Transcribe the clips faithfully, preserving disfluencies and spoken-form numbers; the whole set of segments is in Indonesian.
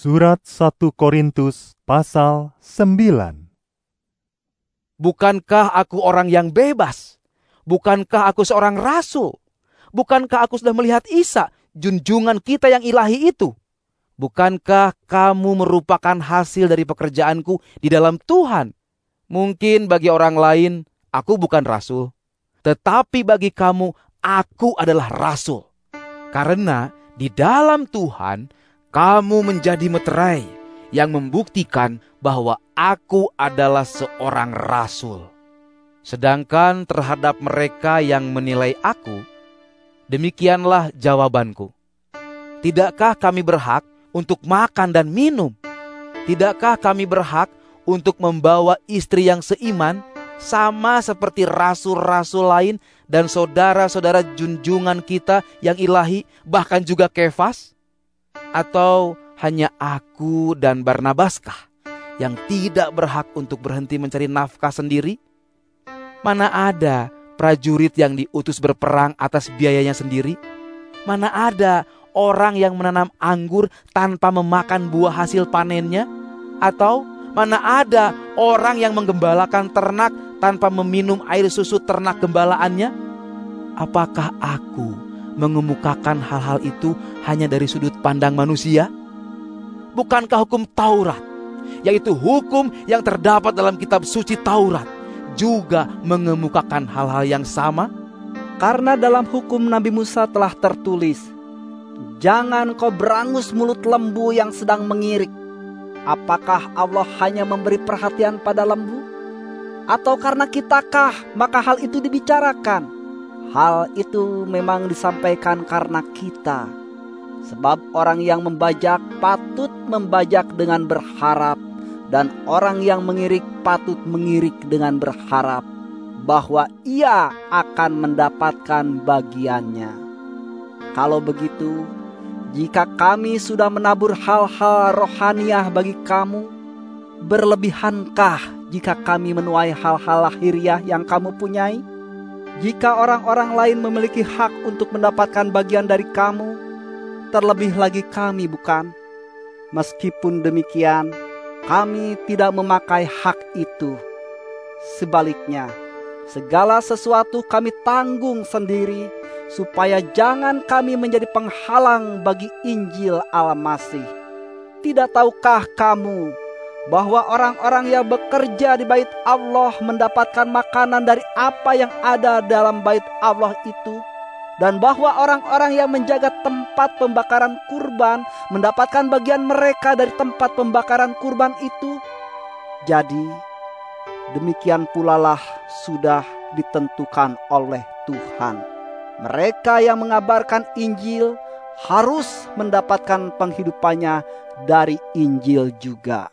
Surat satu Korintus pasal sembilan. Bukankah aku orang yang bebas? Bukankah aku seorang rasul? Bukankah aku sudah melihat Isa, junjungan kita yang ilahi itu? Bukankah kamu merupakan hasil dari pekerjaanku di dalam Tuhan? Mungkin bagi orang lain, aku bukan rasul. Tetapi bagi kamu, aku adalah rasul. Karena di dalam Tuhan, kamu menjadi meterai yang membuktikan bahwa aku adalah seorang rasul. Sedangkan terhadap mereka yang menilai aku, demikianlah jawabanku. Tidakkah kami berhak untuk makan dan minum? Tidakkah kami berhak untuk membawa istri yang seiman, sama seperti rasul-rasul lain dan saudara-saudara junjungan kita yang ilahi, bahkan juga Kefas? Atau hanya aku dan Barnabaskah yang tidak berhak untuk berhenti mencari nafkah sendiri? Mana ada prajurit yang diutus berperang atas biayanya sendiri? Mana ada orang yang menanam anggur tanpa memakan buah hasil panennya? Atau mana ada orang yang menggembalakan ternak tanpa meminum air susu ternak gembalaannya? Apakah aku mengemukakan hal-hal itu hanya dari sudut pandang manusia? Bukankah hukum Taurat, yaitu hukum yang terdapat dalam kitab suci Taurat, juga mengemukakan hal-hal yang sama? Karena dalam hukum Nabi Musa telah tertulis, jangan kau berangus mulut lembu yang sedang mengirik. Apakah Allah hanya memberi perhatian pada lembu? Atau karena kitakah maka hal itu dibicarakan? Hal itu memang disampaikan karena kita. Sebab orang yang membajak patut membajak dengan berharap, dan orang yang mengirik patut mengirik dengan berharap bahwa ia akan mendapatkan bagiannya. Kalau begitu, jika kami sudah menabur hal-hal rohaniah bagi kamu, berlebihankah jika kami menuai hal-hal lahiriah yang kamu punyai? Jika orang-orang lain memiliki hak untuk mendapatkan bagian dari kamu, terlebih lagi kami bukan? Meskipun demikian, kami tidak memakai hak itu. Sebaliknya, segala sesuatu kami tanggung sendiri, supaya jangan kami menjadi penghalang bagi Injil Al-Masih. Tidak tahukah kamu bahwa orang-orang yang bekerja di bait Allah mendapatkan makanan dari apa yang ada dalam bait Allah itu, dan bahwa orang-orang yang menjaga tempat pembakaran kurban mendapatkan bagian mereka dari tempat pembakaran kurban itu? Jadi, demikian pula lah sudah ditentukan oleh Tuhan. Mereka yang mengabarkan Injil harus mendapatkan penghidupannya dari Injil juga.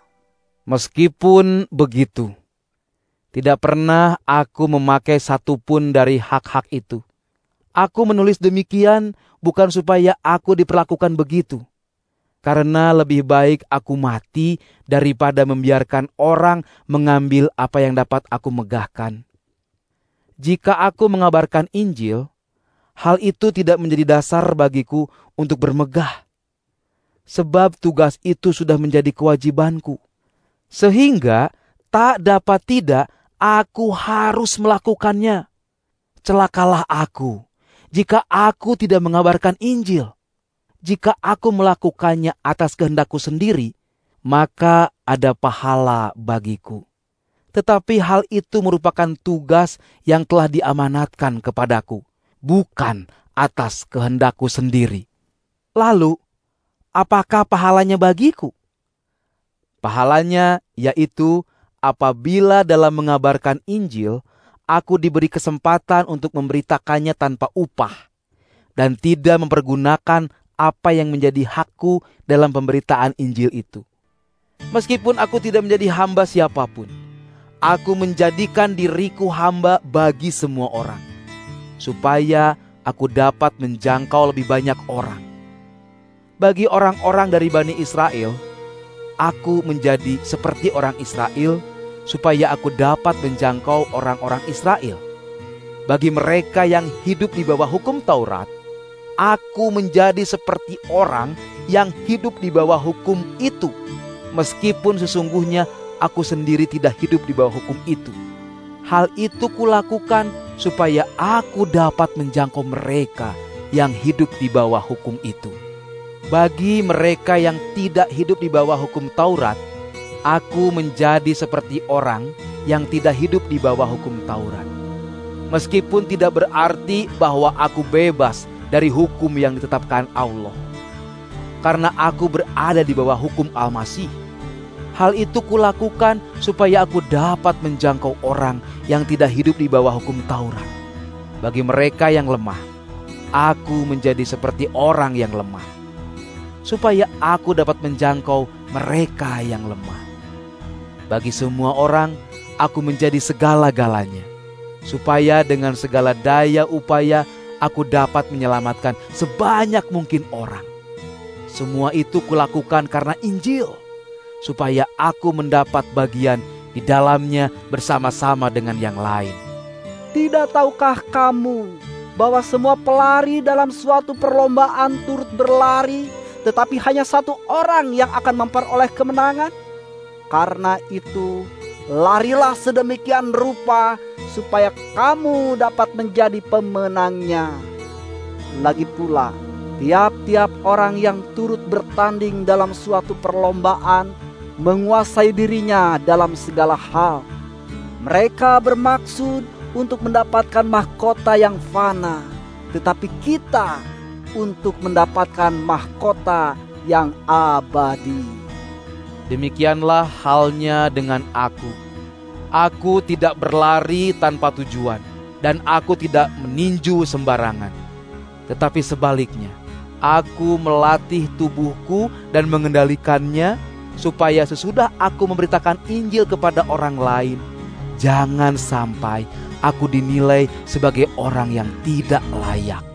Meskipun begitu, tidak pernah aku memakai satupun dari hak-hak itu. Aku menulis demikian bukan supaya aku diperlakukan begitu, karena lebih baik aku mati daripada membiarkan orang mengambil apa yang dapat aku megahkan. Jika aku mengabarkan Injil, hal itu tidak menjadi dasar bagiku untuk bermegah, sebab tugas itu sudah menjadi kewajibanku. Sehingga tak dapat tidak aku harus melakukannya. Celakalah aku jika aku tidak mengabarkan Injil. Jika aku melakukannya atas kehendakku sendiri, maka ada pahala bagiku. Tetapi hal itu merupakan tugas yang telah diamanatkan kepadaku, bukan atas kehendakku sendiri. Lalu, apakah pahalanya bagiku? Pahalanya yaitu apabila dalam mengabarkan Injil, aku diberi kesempatan untuk memberitakannya tanpa upah, dan tidak mempergunakan apa yang menjadi hakku dalam pemberitaan Injil itu. Meskipun aku tidak menjadi hamba siapapun, aku menjadikan diriku hamba bagi semua orang, supaya aku dapat menjangkau lebih banyak orang. Bagi orang-orang dari Bani Israel, aku menjadi seperti orang Israel, supaya aku dapat menjangkau orang-orang Israel. Bagi mereka yang hidup di bawah hukum Taurat, aku menjadi seperti orang yang hidup di bawah hukum itu, meskipun sesungguhnya aku sendiri tidak hidup di bawah hukum itu. Hal itu kulakukan supaya aku dapat menjangkau mereka yang hidup di bawah hukum itu. Bagi mereka yang tidak hidup di bawah hukum Taurat, aku menjadi seperti orang yang tidak hidup di bawah hukum Taurat. Meskipun tidak berarti bahwa aku bebas dari hukum yang ditetapkan Allah. Karena aku berada di bawah hukum Al-Masih. Hal itu kulakukan supaya aku dapat menjangkau orang yang tidak hidup di bawah hukum Taurat. Bagi mereka yang lemah, aku menjadi seperti orang yang lemah, supaya aku dapat menjangkau mereka yang lemah. Bagi semua orang, aku menjadi segala-galanya, supaya dengan segala daya upaya aku dapat menyelamatkan sebanyak mungkin orang. Semua itu kulakukan karena Injil, supaya aku mendapat bagian di dalamnya bersama-sama dengan yang lain. Tidak tahukah kamu bahwa semua pelari dalam suatu perlombaan turut berlari, tetapi hanya satu orang yang akan memperoleh kemenangan? Karena itu, larilah sedemikian rupa supaya kamu dapat menjadi pemenangnya. Lagi pula, tiap-tiap orang yang turut bertanding dalam suatu perlombaan menguasai dirinya dalam segala hal. Mereka bermaksud untuk mendapatkan mahkota yang fana, tetapi kita untuk mendapatkan mahkota yang abadi. Demikianlah halnya dengan aku. Aku tidak berlari tanpa tujuan, dan aku tidak meninju sembarangan. Tetapi sebaliknya, aku melatih tubuhku dan mengendalikannya, supaya sesudah aku memberitakan Injil kepada orang lain, jangan sampai aku dinilai sebagai orang yang tidak layak.